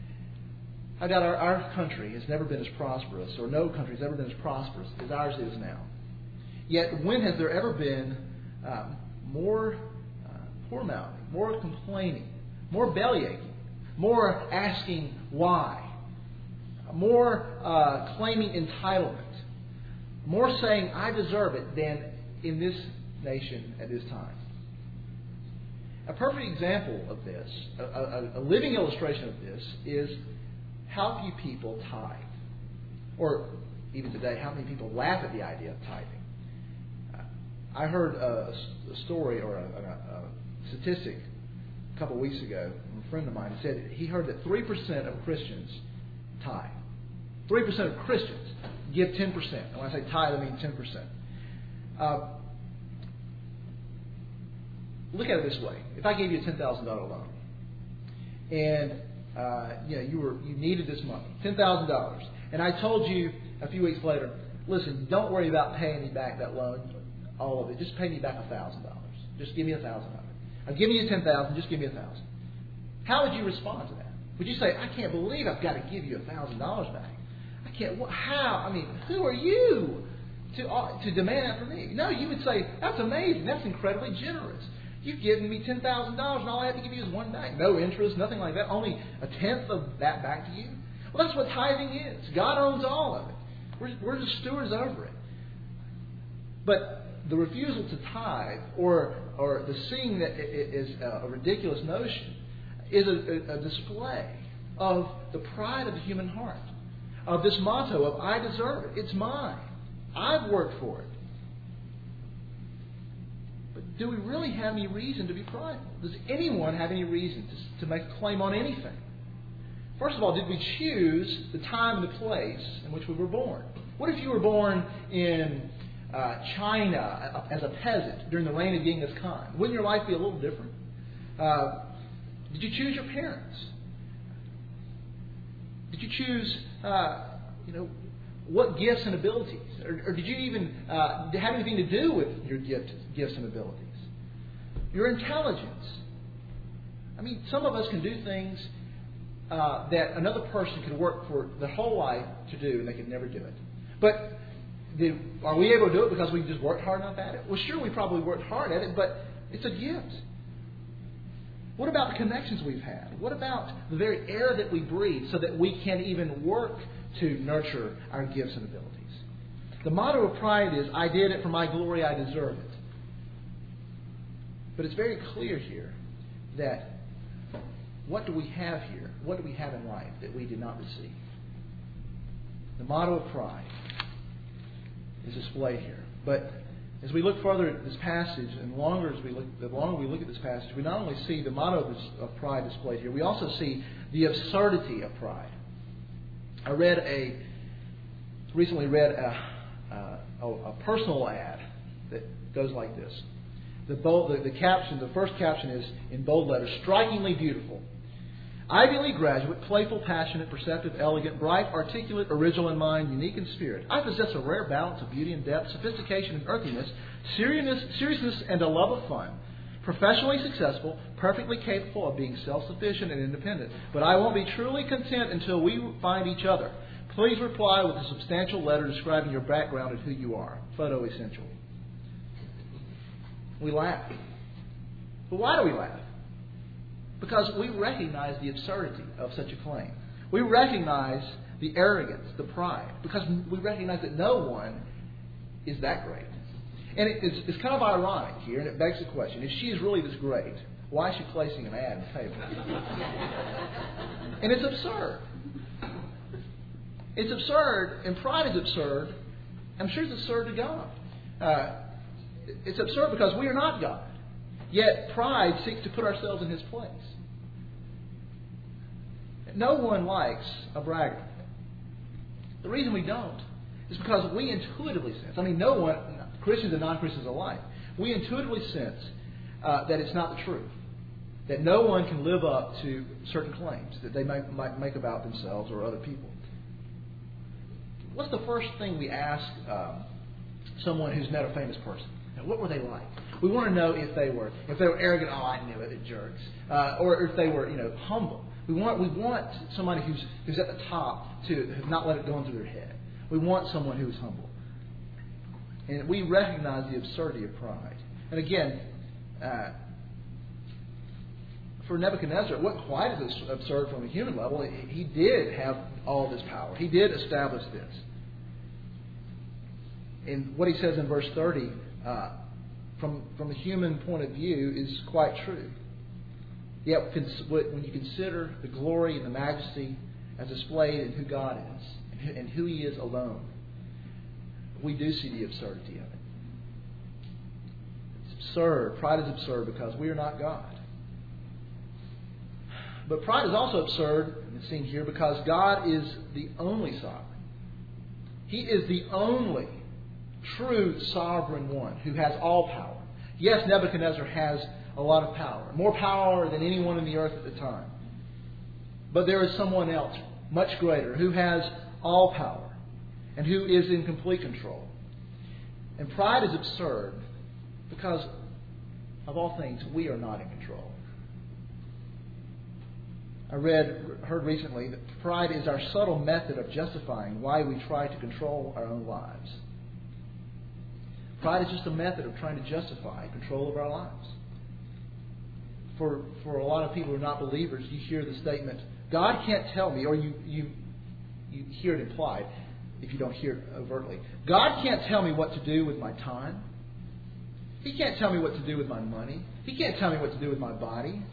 I doubt our country has never been as prosperous, or no country has ever been as prosperous as ours is now. Yet when has there ever been more poor-mouthing, more complaining, more bellyaching, more asking why, more claiming entitlement, more saying I deserve it than in this nation at this time? A perfect example of this, a living illustration of this, is how few people tithe. Or even today, how many people laugh at the idea of tithing. I heard a story or a statistic a couple of weeks ago from a friend of mine. He said he heard that 3% of Christians tithe. 3% of Christians give 10%. And when I say tithe, I mean 10%. Look at it this way: if I gave you a $10,000 loan, and you needed this money, $10,000, and I told you a few weeks later, listen, don't worry about paying me back that loan, all of it. Just pay me back $1,000. Just give me $1,000 of it. I've given you $10,000. Just give me $1,000. How would you respond to that? Would you say, I can't believe I've got to give you $1,000 back? I can't. How? I mean, who are you to demand that from me? No, you would say, that's amazing. That's incredibly generous. You've given me $10,000, and all I have to give you is one back. No interest, nothing like that. Only a tenth of that back to you. Well, that's what tithing is. God owns all of it. We're the stewards over it. But the refusal to tithe, or the seeing that it is a ridiculous notion, is a display of the pride of the human heart, of this motto of I deserve it. It's mine. I've worked for it. But do we really have any reason to be prideful? Does anyone have any reason to make a claim on anything? First of all, did we choose the time and the place in which we were born? What if you were born in China as a peasant during the reign of Genghis Khan? Wouldn't your life be a little different? Did you choose your parents? Did you choose, what gifts and abilities? Or did you even have anything to do with your gifts and abilities? Your intelligence. I mean, some of us can do things that another person could work for their whole life to do, and they could never do it. But are we able to do it because we just worked hard enough at it? Well, sure, we probably worked hard at it, but it's a gift. What about the connections we've had? What about the very air that we breathe so that we can even work to nurture our gifts and abilities? The motto of pride is, I did it for my glory, I deserve it. But it's very clear here that what do we have here? What do we have in life that we did not receive? The motto of pride is displayed here. But as we look further at this passage, and the longer we look at this passage, we not only see the motto of pride displayed here, we also see the absurdity of pride. I recently read a personal ad that goes like this. The first caption is in bold letters, strikingly beautiful. Ivy League graduate, playful, passionate, perceptive, elegant, bright, articulate, original in mind, unique in spirit. I possess a rare balance of beauty and depth, sophistication and earthiness, seriousness and a love of fun. professionally successful, perfectly capable of being self-sufficient and independent. But I won't be truly content until we find each other. Please reply with a substantial letter describing your background and who you are. Photo essential. We laugh. But why do we laugh? Because we recognize the absurdity of such a claim. We recognize the arrogance, the pride, because we recognize that no one is that great. And it's kind of ironic here, and it begs the question, if she is really this great, why is she placing an ad in the paper? And it's absurd. It's absurd, and pride is absurd. I'm sure it's absurd to God. It's absurd because we are not God. Yet pride seeks to put ourselves in His place. No one likes a braggart. The reason we don't is because we intuitively sense, no one, Christians and non-Christians alike, we intuitively sense that it's not the truth. That no one can live up to certain claims that they might make about themselves or other people. What's the first thing we ask someone who's met a famous person? What were they like? We want to know if they were arrogant. Oh, I knew it, the jerks. Or if they were, humble. We want somebody who's at the top to not let it go into their head. We want someone who is humble. And we recognize the absurdity of pride. And again, for Nebuchadnezzar, it wasn't quite as absurd from a human level. He did have all this power. He did establish this. And what he says in verse 30, from a human point of view, is quite true. Yet when you consider the glory and the majesty as displayed in who God is and who He is alone, we do see the absurdity of it. It's absurd. Pride is absurd because we are not God. But pride is also absurd, it's seen here, because God is the only sovereign. He is the only true sovereign one who has all power. Yes, Nebuchadnezzar has a lot of power, more power than anyone in the earth at the time. But there is someone else, much greater, who has all power and who is in complete control. And pride is absurd because, of all things, we are not in control. I heard recently that pride is our subtle method of justifying why we try to control our own lives. Pride is just a method of trying to justify control of our lives. For a lot of people who are not believers, you hear the statement, God can't tell me, or you hear it implied if you don't hear it overtly. God can't tell me what to do with my time. He can't tell me what to do with my money. He can't tell me what to do with my body.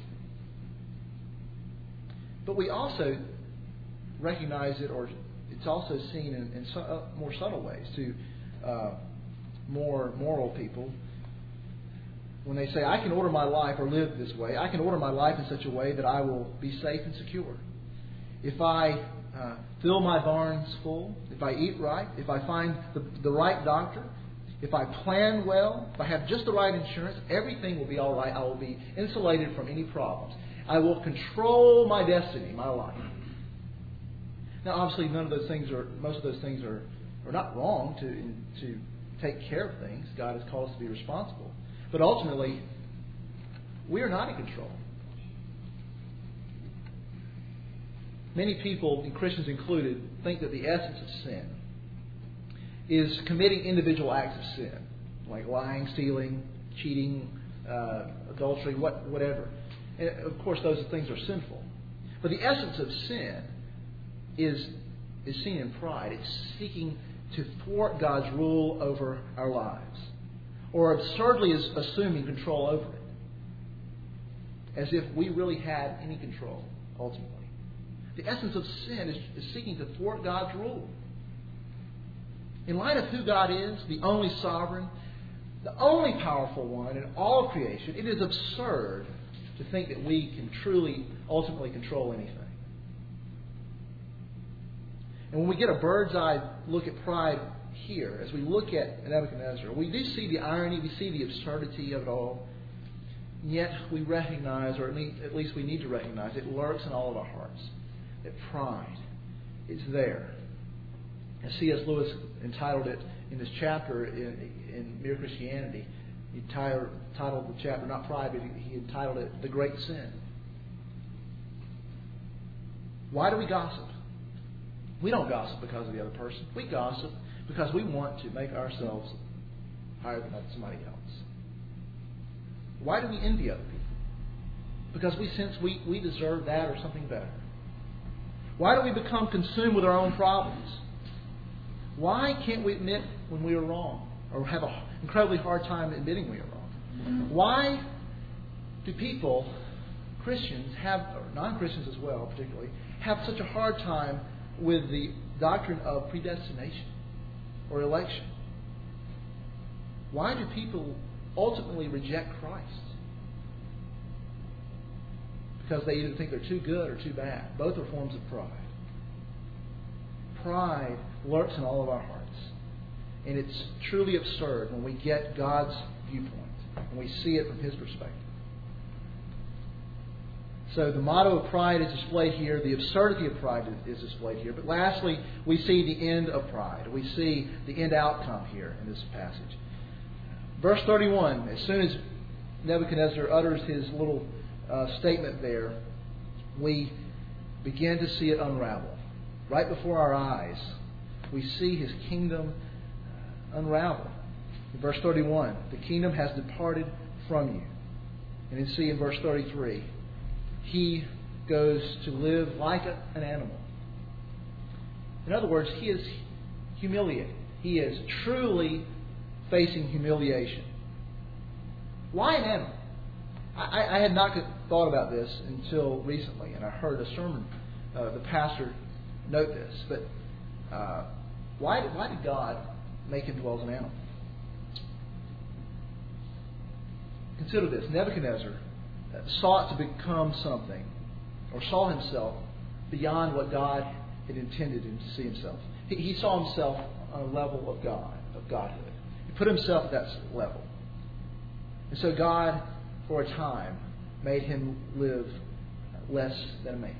But we also recognize it, or it's also seen in more subtle ways to more moral people. When they say, I can order my life or live this way, I can order my life in such a way that I will be safe and secure. If I fill my barns full, if I eat right, if I find the right doctor, if I plan well, if I have just the right insurance, everything will be all right. I will be insulated from any problems. I will control my destiny, my life. Now, obviously, most of those things are not wrong to take care of things. God has called us to be responsible. But ultimately, we are not in control. Many people, and Christians included, think that the essence of sin is committing individual acts of sin, like lying, stealing, cheating, adultery, whatever. And of course, those things are sinful. But the essence of sin is seen in pride. It's seeking to thwart God's rule over our lives, or absurdly is assuming control over it, as if we really had any control, ultimately. The essence of sin is seeking to thwart God's rule. In light of who God is, the only sovereign, the only powerful one in all of creation, it is absurd to think that we can truly, ultimately control anything. And when we get a bird's eye look at pride here, as we look at Nebuchadnezzar, we do see the irony, we see the absurdity of it all. And yet we recognize, or at least we need to recognize, it lurks in all of our hearts. That pride is there. As C.S. Lewis entitled it in this chapter in Mere Christianity, He titled the chapter, not pride, but he entitled it The Great Sin. Why do we gossip? We don't gossip because of the other person. We gossip because we want to make ourselves higher than somebody else. Why do we envy other people? Because we sense we deserve that or something better. Why do we become consumed with our own problems? Why can't we admit when we are wrong or have an incredibly hard time admitting we are wrong? Why do people, Christians, or non-Christians as well particularly, have such a hard time with the doctrine of predestination or election? Why do people ultimately reject Christ? Because they either think they're too good or too bad. Both are forms of pride. Pride lurks in all of our hearts. And it's truly absurd when we get God's viewpoint, when we see it from His perspective. So the motto of pride is displayed here. The absurdity of pride is displayed here. But lastly, we see the end of pride. We see the end outcome here in this passage. Verse 31, as soon as Nebuchadnezzar utters his little statement there, we begin to see it unravel. Right before our eyes, we see his kingdom unravel. In verse 31, the kingdom has departed from you. And then see in verse 33, he goes to live like an animal. In other words, he is humiliated. He is truly facing humiliation. Why an animal? I had not thought about this until recently, and I heard a sermon, the pastor note this. But why did God make him dwell as an animal? Consider this. Nebuchadnezzar sought to become something, or saw himself beyond what God had intended him to see himself. He saw himself on a level of God, of Godhood. He put himself at that level. And so God, for a time, made him live less than a man.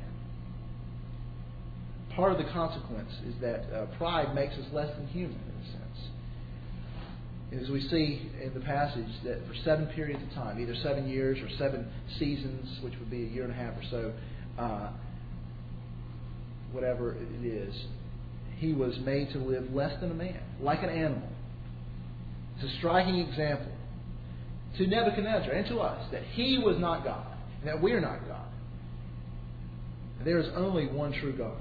Part of the consequence is that pride makes us less than human, in a sense. As we see in the passage, that for 7 periods of time, either 7 years or 7 seasons, which would be a year and a half or so, whatever it is, he was made to live less than a man, like an animal. It's a striking example to Nebuchadnezzar and to us that he was not God, and that we are not God. There is only one true God.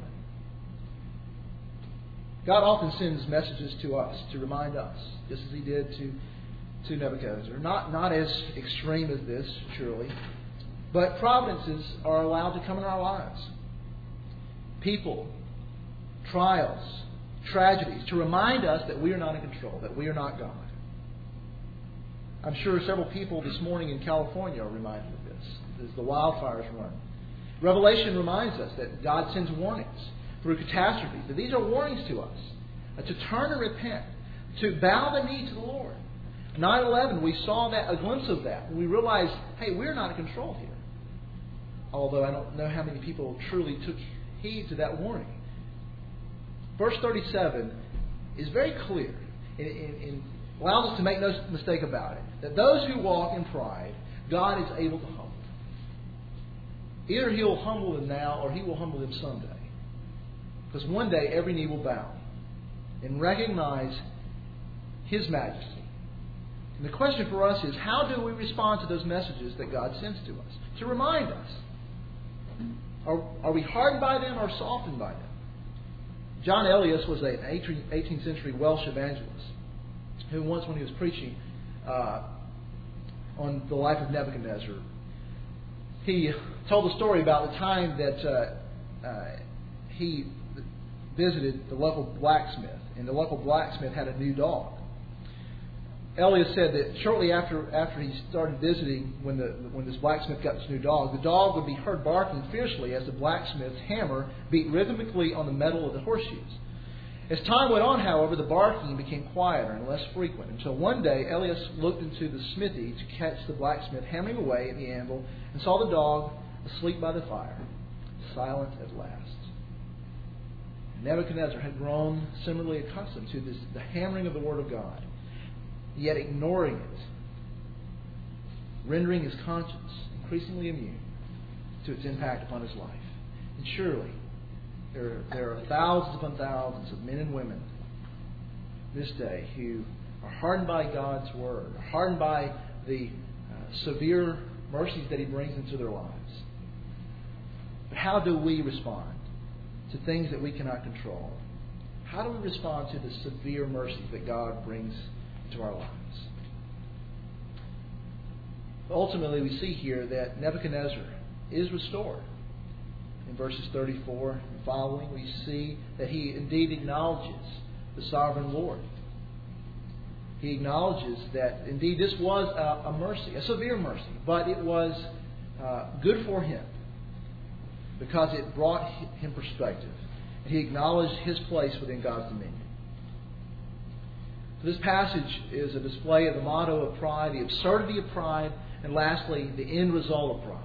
God often sends messages to us to remind us, just as He did to Nebuchadnezzar. Not as extreme as this, surely, but providences are allowed to come in our lives. People, trials, tragedies, to remind us that we are not in control, that we are not God. I'm sure several people this morning in California are reminded of this as the wildfires run. Revelation reminds us that God sends warnings through catastrophes. That these are warnings to us to turn and repent, to bow the knee to the Lord. 9/11, we saw that, a glimpse of that. We realized, hey, we're not in control here. Although I don't know how many people truly took heed to that warning. Verse 37 is very clear and allows us to make no mistake about it. That those who walk in pride, God is able to humble. Either He will humble them now or He will humble them someday. Because one day every knee will bow and recognize His majesty. And the question for us is, how do we respond to those messages that God sends to us to remind us? Are we hardened by them or softened by them? John Elias was an 18th century Welsh evangelist who once, when he was preaching on the life of Nebuchadnezzar, he told a story about the time that he visited the local blacksmith, and the local blacksmith had a new dog. Elias said that shortly after he started visiting, when this blacksmith got this new dog, the dog would be heard barking fiercely as the blacksmith's hammer beat rhythmically on the metal of the horseshoes. As time went on, however, the barking became quieter and less frequent, until one day Elias looked into the smithy to catch the blacksmith hammering away at the anvil and saw the dog asleep by the fire, silent at last. Nebuchadnezzar had grown similarly accustomed to the hammering of the Word of God, yet ignoring it rendering his conscience increasingly immune to its impact upon his life. And surely, there are thousands upon thousands of men and women this day who are hardened by God's Word, hardened by the severe mercies that He brings into their lives. But how do we respond to things that we cannot control? How do we respond to the severe mercies that God brings into our lives? Ultimately, we see here that Nebuchadnezzar is restored. In verses 34 and following, we see that he indeed acknowledges the sovereign Lord. He acknowledges that indeed this was a mercy, a severe mercy, but it was good for him because it brought him perspective. And he acknowledged his place within God's dominion. So this passage is a display of the motto of pride, the absurdity of pride, and lastly, the end result of pride.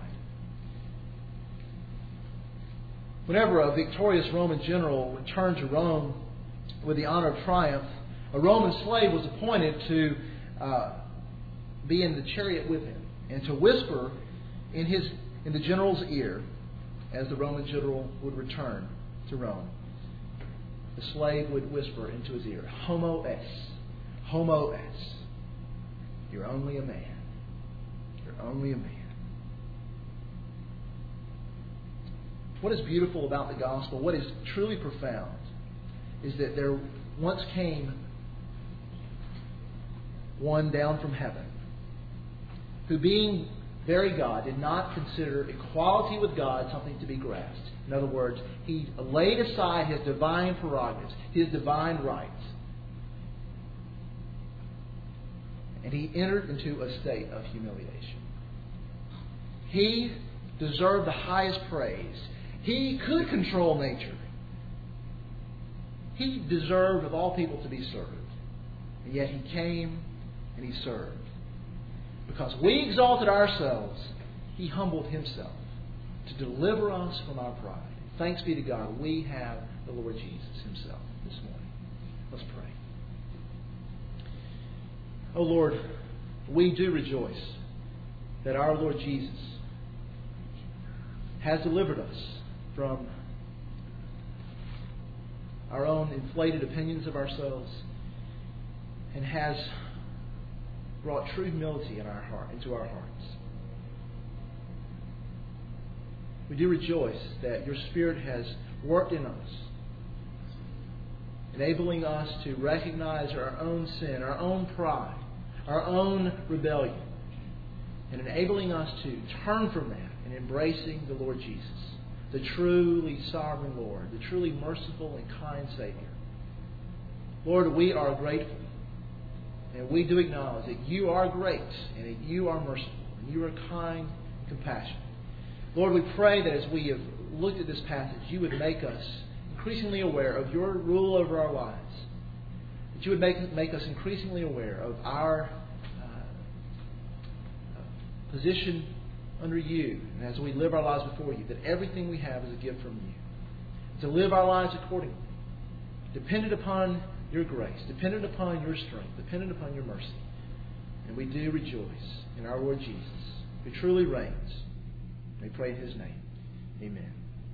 Whenever a victorious Roman general returned to Rome with the honor of triumph, a Roman slave was appointed to be in the chariot with him and to whisper in the general's ear as the Roman general would return to Rome. The slave would whisper into his ear, "Homo es, homo es. You're only a man. You're only a man." What is beautiful about the gospel, what is truly profound, is that there once came one down from heaven who, being very God, did not consider equality with God something to be grasped. In other words, he laid aside his divine prerogatives, his divine rights, and he entered into a state of humiliation. He deserved the highest praise. He could control nature. He deserved of all people to be served. And yet he came and he served. Because we exalted ourselves, he humbled himself to deliver us from our pride. Thanks be to God, we have the Lord Jesus himself this morning. Let's pray. Oh Lord, we do rejoice that our Lord Jesus has delivered us from our own inflated opinions of ourselves and has brought true humility in our heart, into our hearts. We do rejoice that your Spirit has worked in us, enabling us to recognize our own sin, our own pride, our own rebellion, and enabling us to turn from that and embracing the Lord Jesus, the truly sovereign Lord, the truly merciful and kind Savior. Lord, we are grateful. And we do acknowledge that you are great and that you are merciful and you are kind and compassionate. Lord, we pray that as we have looked at this passage, you would make us increasingly aware of your rule over our lives. That you would make us increasingly aware of our position under you. And as we live our lives before you, that everything we have is a gift from you. To live our lives accordingly, dependent upon your grace, dependent upon your strength, dependent upon your mercy. And we do rejoice in our Lord Jesus, who truly reigns. We pray in his name. Amen.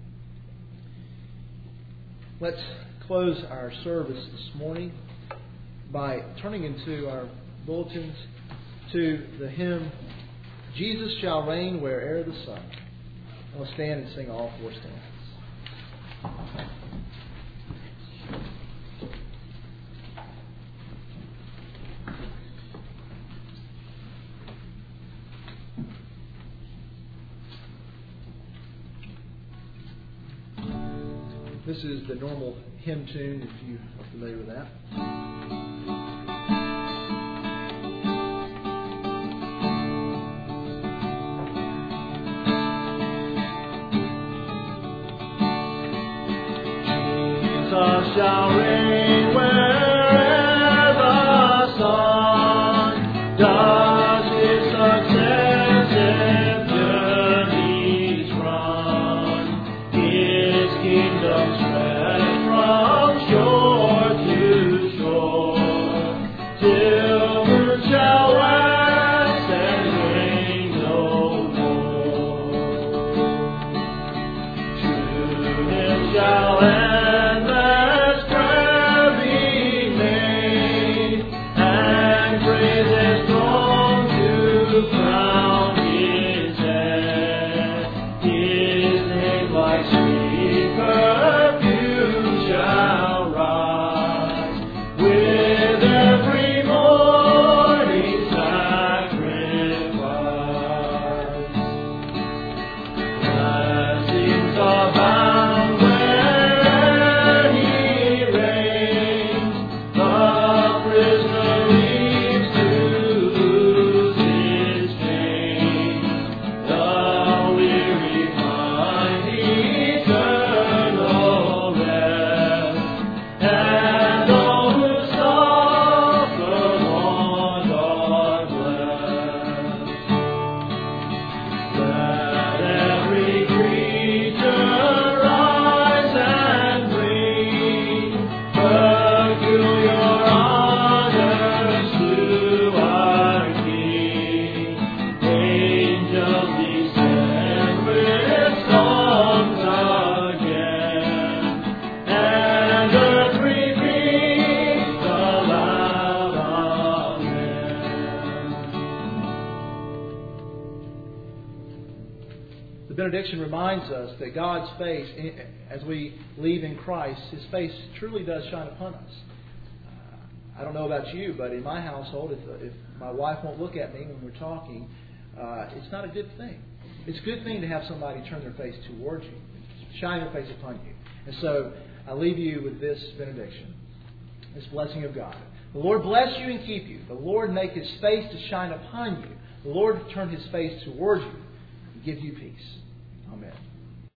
Let's close our service this morning by turning into our bulletins to the hymn, "Jesus Shall Reign Where'er the Sun." I'll stand and sing all four stanzas. This is the normal hymn tune, if you are familiar with that. Jesus shall reign where'er the sun does his successive journeys run. His kingdom spread from shore to shore, till earth shall wax and wane the benediction reminds us that God's face, as we leave in Christ, His face truly does shine upon us. I don't know about you, but in my household, if my wife won't look at me when we're talking, it's not a good thing. It's a good thing to have somebody turn their face towards you, shine their face upon you. And so I leave you with this benediction, this blessing of God. The Lord bless you and keep you. The Lord make His face to shine upon you. The Lord turn His face towards you and give you peace. Amen.